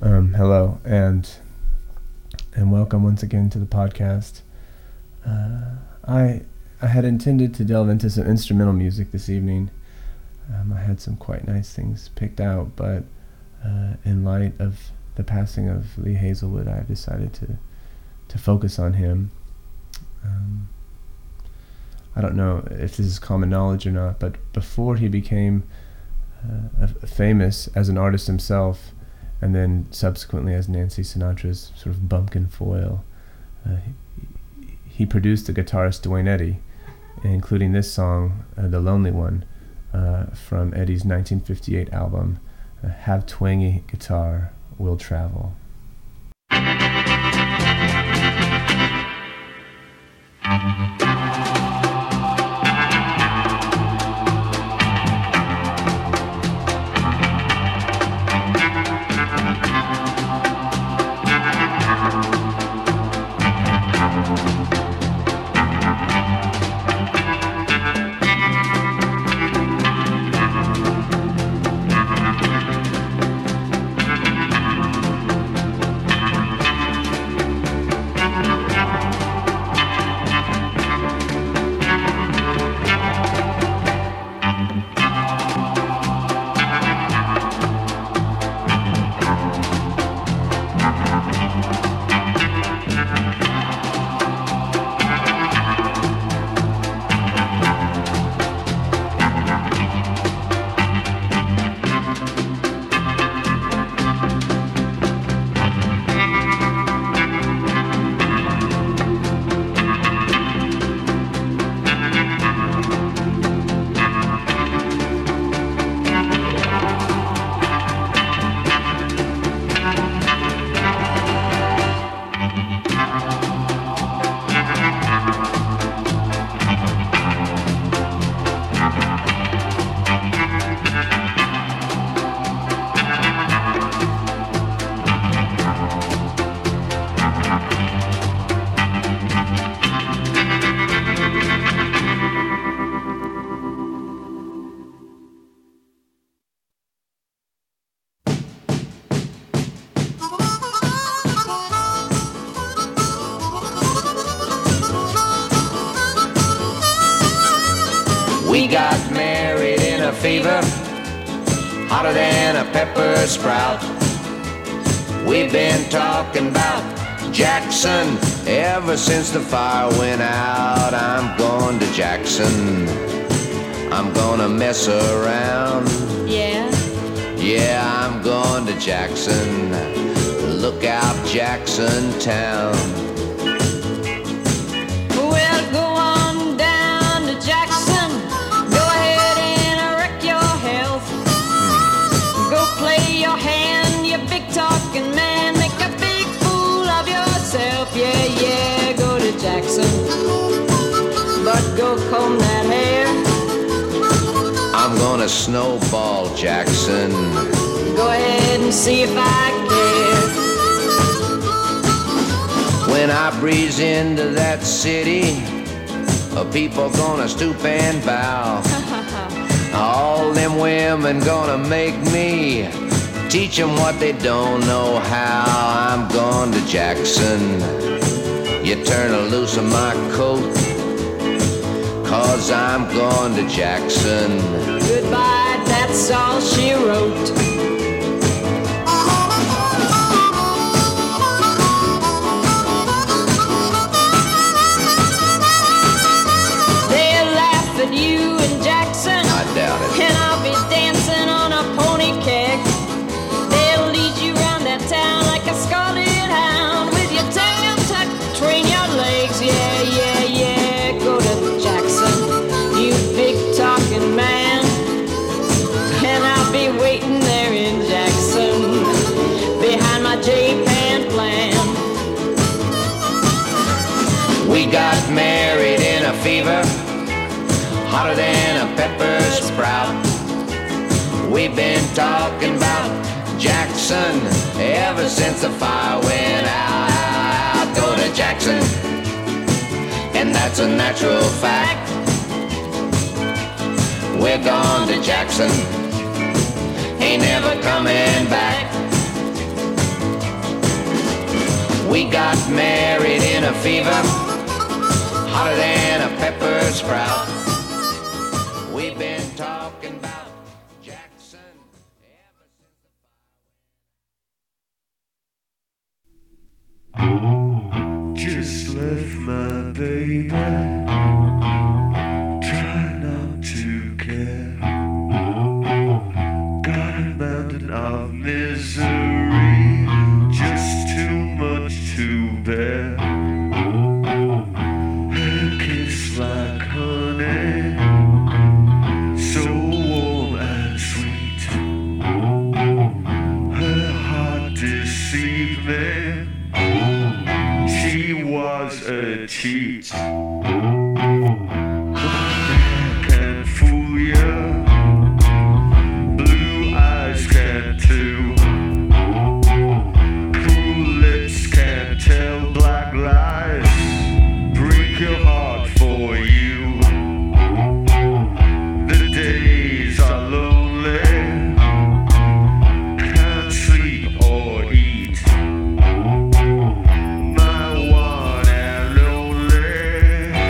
Hello, and welcome once again to the podcast. I had intended to delve into some instrumental music this evening. I had some quite nice things picked out, but in light of the passing of Lee Hazelwood, I've decided to focus on him. I don't know if this is common knowledge or not, but before he became famous as an artist himself, and then subsequently as Nancy Sinatra's sort of bumpkin foil, he produced the guitarist Duane Eddy, including this song, The Lonely One, from Eddy's 1958 album, Have Twangy Guitar, Will Travel. We got married in a fever, hotter than a pepper sprout. We've been talking about Jackson ever since the fire went out. I'm going to Jackson, I'm gonna mess around. Yeah, I'm going to Jackson, look out Jackson Town. Yeah, go to Jackson, but go comb that hair. I'm gonna snowball Jackson. Go ahead and see if I care. When I breeze into that city, people gonna stoop and bow. All them women gonna make me teach them what they don't know how. I'm going to Jackson, you turn loose of my coat, 'cause I'm going to Jackson. Goodbye, that's all she wrote. They'll laugh at you in Jackson, I doubt it. And I'll be dancing on a pony keg. They'll lead you around that town like a scalded hound, with your tail tucked between your legs. Yeah, go to Jackson, you big talking man. And I'll be waiting there in Jackson, behind my J-Pan plan. We got married in a fever, hotter than a pepper sprout. We've been talking about Jackson ever since the fire went out. Go to Jackson, and that's a natural fact. We're gone to Jackson, ain't never coming back. We got married in a fever, hotter than a pepper sprout. We've been talking about Jackson ever since. Just left my baby, try not to care. Got a mountain of misery, just too much to bear. Her kiss like honey, so warm and sweet. Her heart deceived me, she was a cheat. Black can fool you, blue eyes can too. Cruel lips can tell black lies, break your heart for you. The days are lonely, can't sleep or eat. My one and only,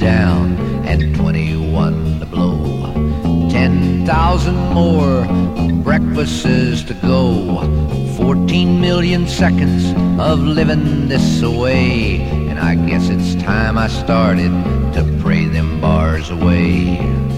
down and 21 to blow. 10,000 more breakfasts to go. 14 million seconds of living this away. And I guess it's time I started to pray them bars away.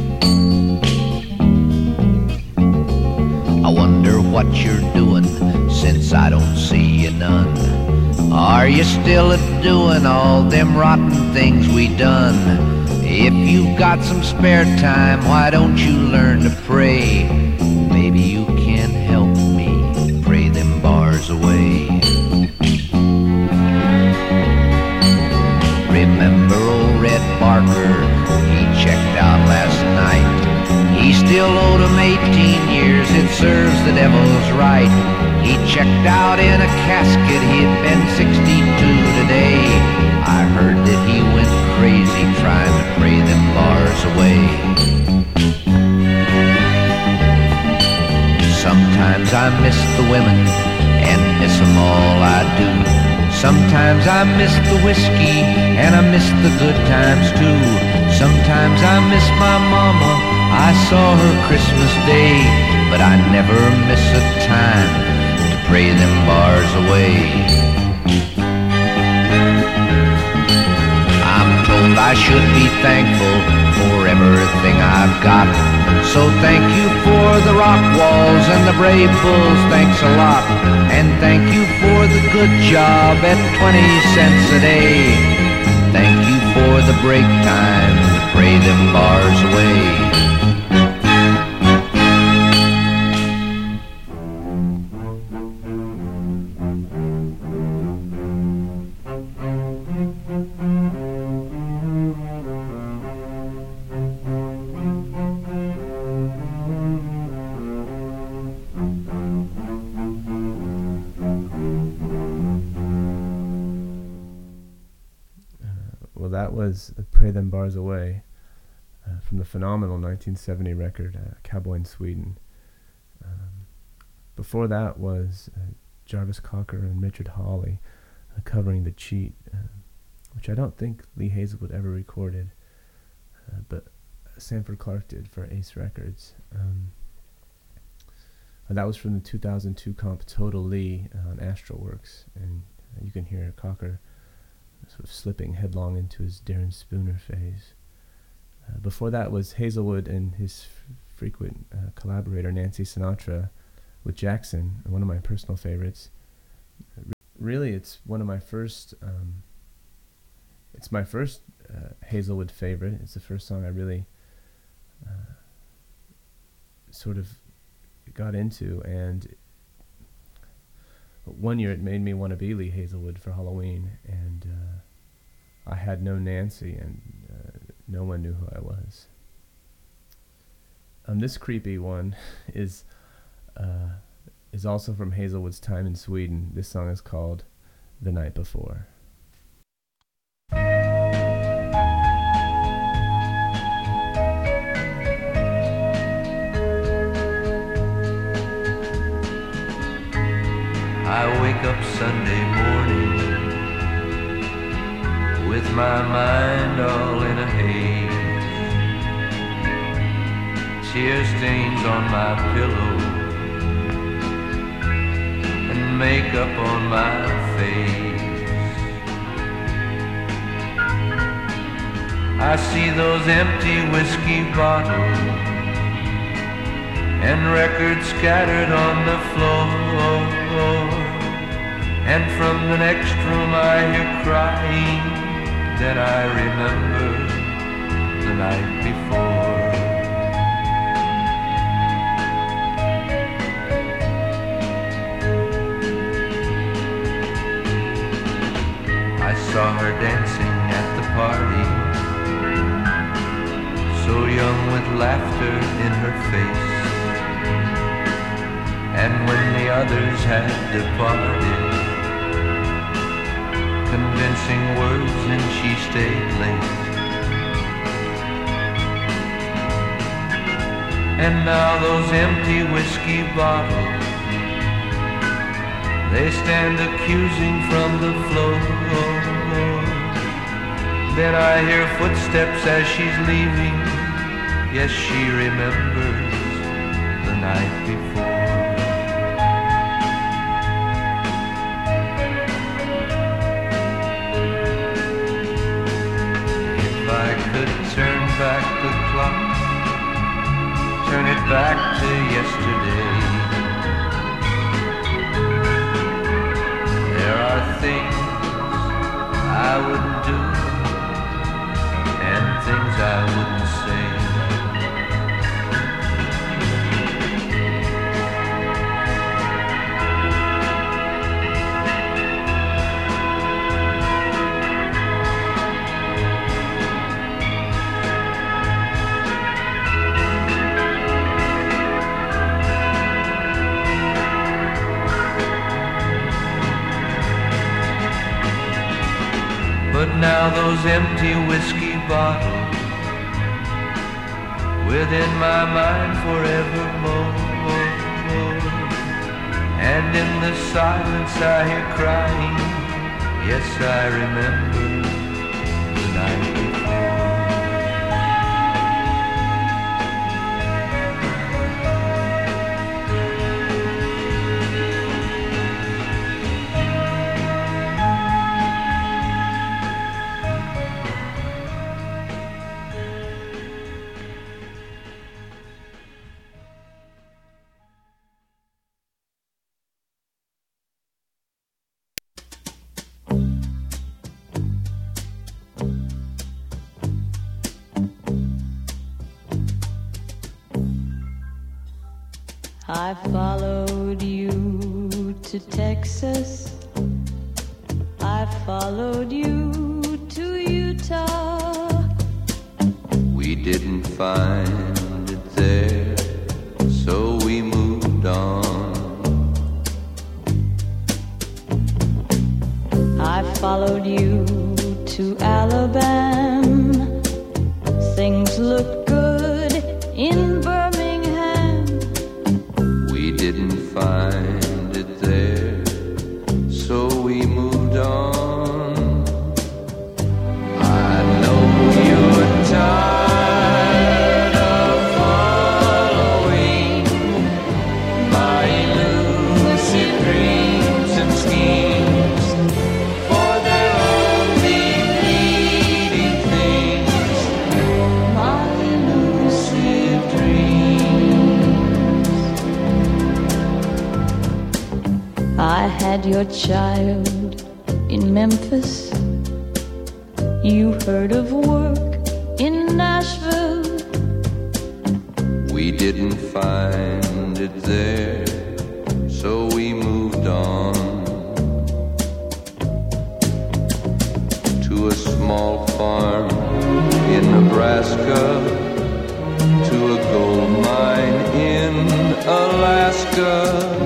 I wonder what you're doing since I don't see you none. Are you still a-doing all them rotten things we done? If you've got some spare time, why don't you learn to pray? Maybe you can help me pray them bars away. Remember old Red Barker, he checked out last night. He still owed him 18 years, it serves the devil's right. He checked out in a casket, he'd been 62 today. I heard that he went crazy trying to pray them bars away. Sometimes I miss the women and miss them all, I do. Sometimes I miss the whiskey and I miss the good times too. Sometimes I miss my mama, I saw her Christmas Day, but I never miss a time to pray them bars away. I'm told I should be thankful for everything I've got. So thank you for the rock walls and the brave bulls, thanks a lot. And thank you for the good job at 20 cents a day. Thank you for the break time to pray them bars away. That was Pray Them Bars Away from the phenomenal 1970 record Cowboy in Sweden. Before that was Jarvis Cocker and Richard Hawley covering The Cheat, which I don't think Lee Hazelwood ever recorded, but Sanford Clarke did for Ace Records. That was from the 2002 comp Total Lee on Astralworks, and you can hear Cocker sort of slipping headlong into his Darren Spooner phase. Before that was Hazelwood and his frequent collaborator Nancy Sinatra with Jackson, one of my personal favorites. Really, it's one of my first. It's my first Hazelwood favorite. It's the first song I really sort of got into, and one year it made me want to be Lee Hazelwood for Halloween, and I had no Nancy, and no one knew who I was. This creepy one is also from Hazelwood's time in Sweden. This song is called The Night Before. I wake up Sunday morning with my mind all in a haze. Tear stains on my pillow and makeup on my face. I see those empty whiskey bottles and records scattered on the floor. And from the next room I hear crying. Then I remember the night before. I saw her dancing at the party, so young with laughter in her face. And when the others had departed, convincing words and she stayed late. And now those empty whiskey bottles, they stand accusing from the floor. Then I hear footsteps as she's leaving. Yes, she remembers the night before. If I could turn back the clock, turn it back to yesterday, there are things I wouldn't do and things I wouldn't say. But now those empty whiskey bottles within my mind forevermore. And in the silence I hear crying. Yes, I remember the night before. I followed you to Texas. I followed you to Utah. We didn't find it there, so we moved on. I followed you to Alabama. Things looked good in Birmingham. We didn't find it there, so we moved on. I know you're tired of following my elusive dreams and schemes, for they're only fleeting things, my elusive dreams. I had your child in Memphis. You heard of work in Nashville. We didn't find it there, so we moved on to a small farm in Nebraska, to a gold mine in Alaska.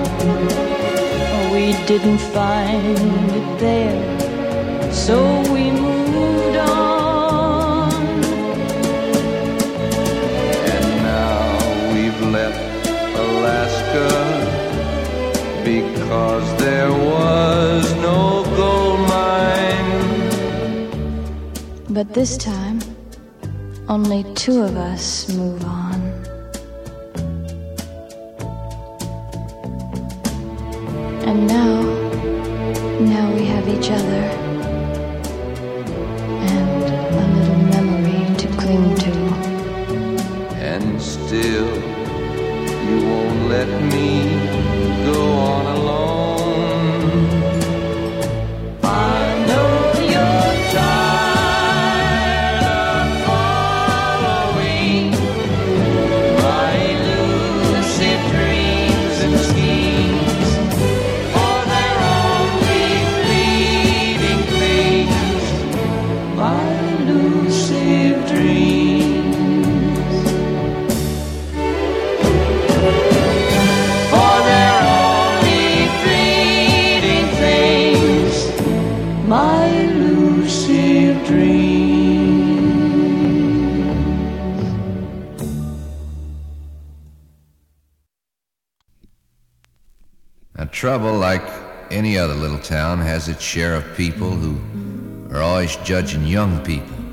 We didn't find it there, so we moved on. And now we've left Alaska because there was no gold mine. But this time, only two of us move on. And now we have each other and a little memory to cling to. And still you won't let me go on alone. I know you're tired of following my elusive dreams and schemes, for they're only fleeting things, my elusive dreams. For they're only fleeting things, my elusive dreams. Now, trouble, like any other little town, has its share of people who are always judging young people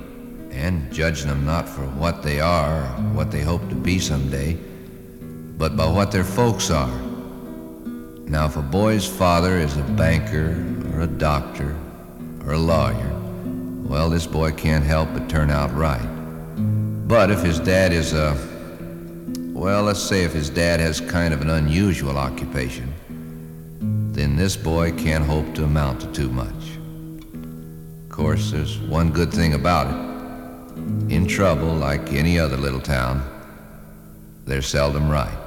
and judging them not for what they are or what they hope to be someday, but by what their folks are. Now, if a boy's father is a banker or a doctor or a lawyer, well, this boy can't help but turn out right. But if his dad is well, let's say if his dad has kind of an unusual occupation, then this boy can't hope to amount to too much. Of course, there's one good thing about it. In trouble, like any other little town, they're seldom right.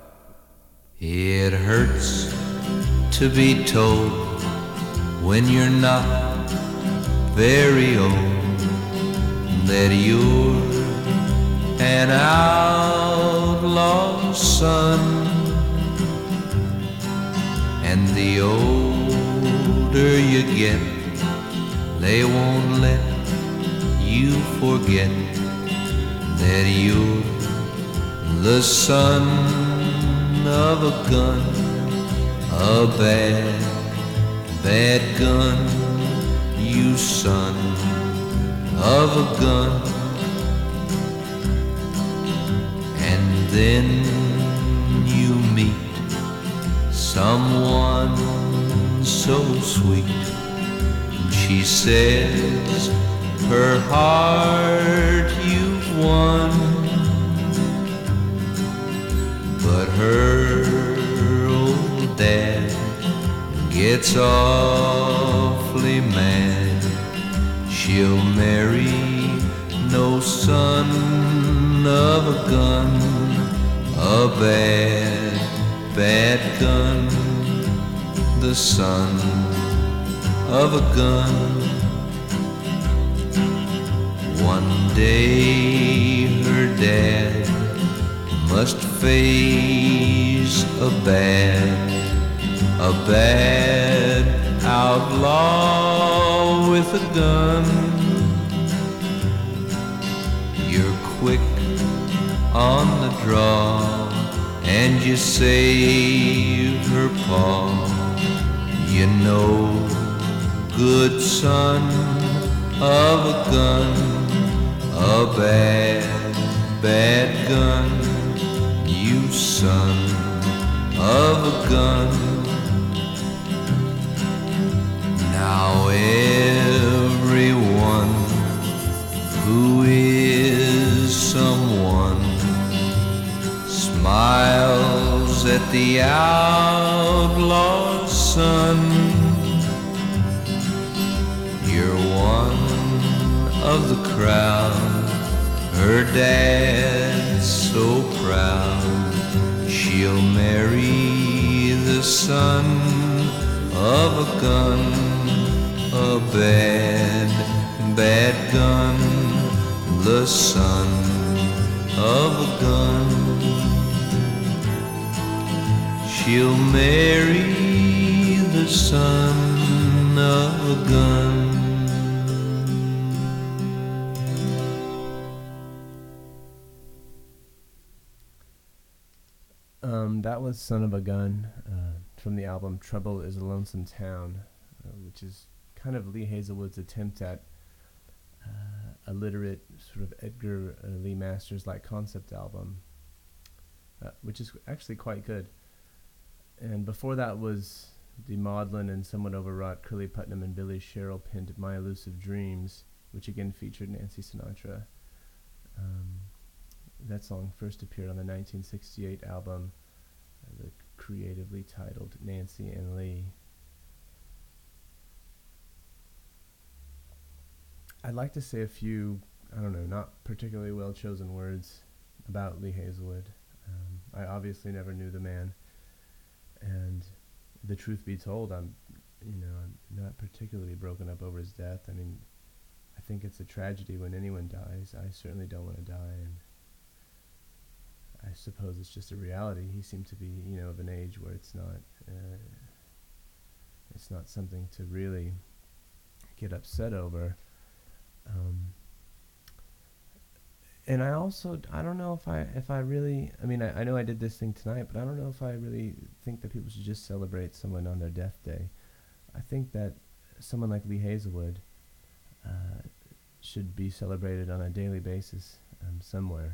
It hurts to be told when you're not very old that you're an outlaw son, and the older you get, they won't let you forget that you're the son of a gun, a bad, bad gun, you son of a gun. And then you meet someone so sweet, and she says her heart you've won, but her old dad gets awfully mad. She'll marry no son of a gun, a bad, bad gun, the son of a gun. One day her dad must face a bad outlaw with a gun. You're quick on the draw and you save her paw. You know, good son of a gun, a bad, bad gun, you son of a gun. Now everyone who is someone smiles at the outlaw's son. You're one of the crowd, her dad's so proud. She'll marry the son of a gun, a bad, bad gun, the son of a gun. She'll marry the son of a gun. That was Son of a Gun from the album Trouble is a Lonesome Town, which is kind of Lee Hazelwood's attempt at a literate sort of Edgar Lee Masters-like concept album, which is actually quite good. And before that was the maudlin and somewhat overwrought Curly Putnam and Billy Sherrill penned My Elusive Dreams, which again featured Nancy Sinatra. That song first appeared on the 1968 album, the creatively titled Nancy and Lee. I'd like to say a few, I don't know, not particularly well chosen words about Lee Hazelwood. I obviously never knew the man, and the truth be told, I'm not particularly broken up over his death. I mean, I think it's a tragedy when anyone dies. I certainly don't want to die, and I suppose it's just a reality. He seemed to be, of an age where it's not something to really get upset over. And I don't know if I really, I mean, I know I did this thing tonight, but I don't know if I really think that people should just celebrate someone on their death day. I think that someone like Lee Hazelwood should be celebrated on a daily basis somewhere.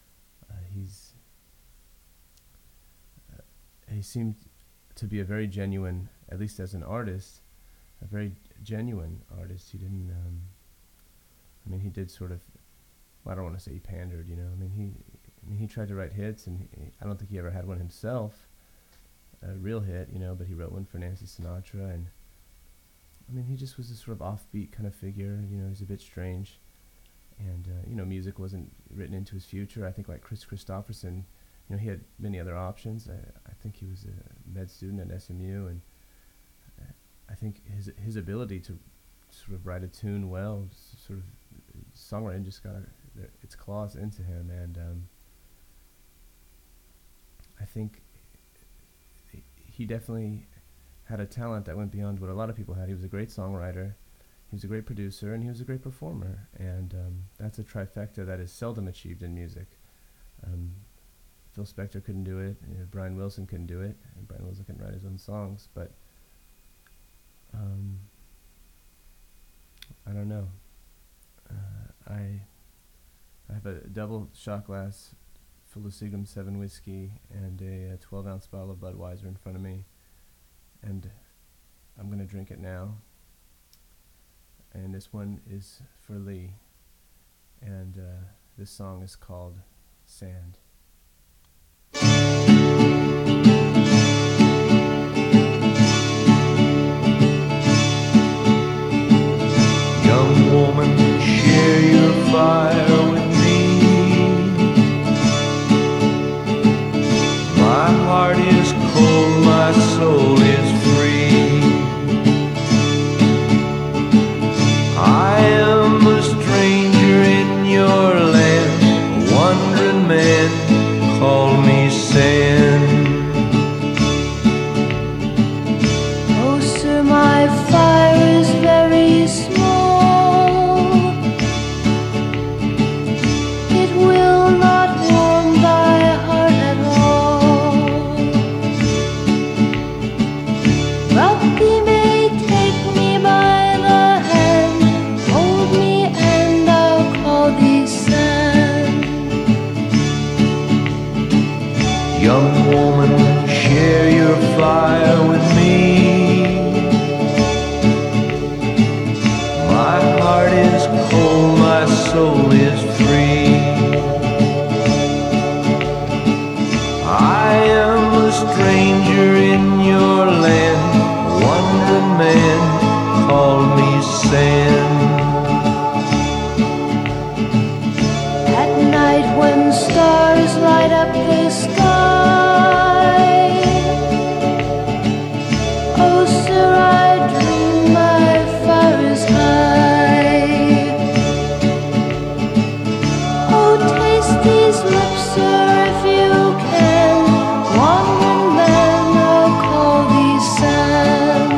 He seemed to be a very genuine, at least as an artist, a very genuine artist. He didn't, he did sort of, well, I don't want to say he pandered, he tried to write hits, and I don't think he ever had one himself, a real hit, but he wrote one for Nancy Sinatra, and he just was a sort of offbeat kind of figure. He was a bit strange, and music wasn't written into his future. I think like Chris Christopherson, he had many other options. I think he was a med student at SMU, and I think his ability to sort of write a tune well, sort of songwriting just got its claws into him, and I think he definitely had a talent that went beyond what a lot of people had. He was a great songwriter, he was a great producer, and he was a great performer, and that's a trifecta that is seldom achieved in music. Phil Spector couldn't do it, Brian Wilson couldn't do it, and Brian Wilson couldn't write his own songs, but I don't know. I have a double shot glass full of Seagram 7 whiskey and a 12-ounce bottle of Budweiser in front of me, and I'm going to drink it now. And this one is for Lee, and this song is called Sand. Young woman, share your fire with me. My heart is cold, my soul is free. I am a stranger in your land, a wandering man, call me sand. Oh, sir, my fire is very small. It will not warm thy heart at all. But thee may take me by the hand, hold me and I'll call thee sand. Young woman, share your fire with me. My heart is cold, my soul is free. I am a stranger in your land, a wandering man, call me sand. At night when stars light up the sky, oh sir, I dream my fire is high. Oh, taste these lips, sir, if you can, wandering man, I'll call thee sand.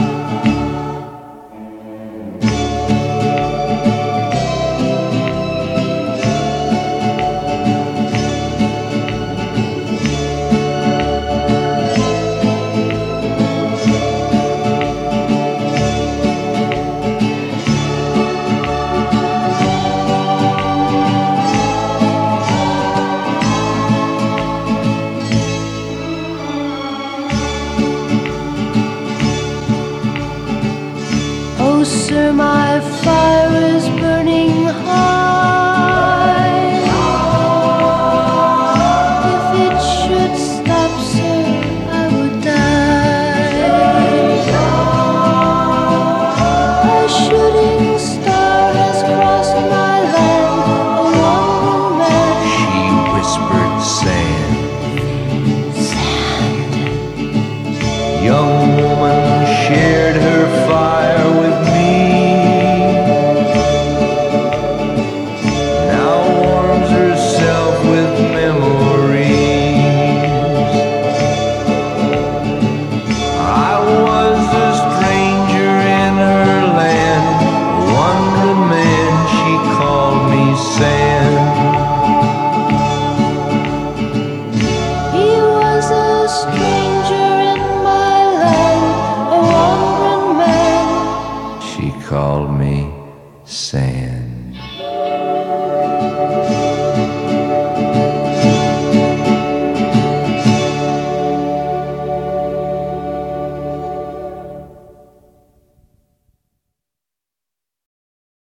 Oh, sir, my fire is burning high. If it should stop, sir, I would die. A shooting star has crossed my land, a wandering man. She whispered sand. Young woman shared her fire with me. sand.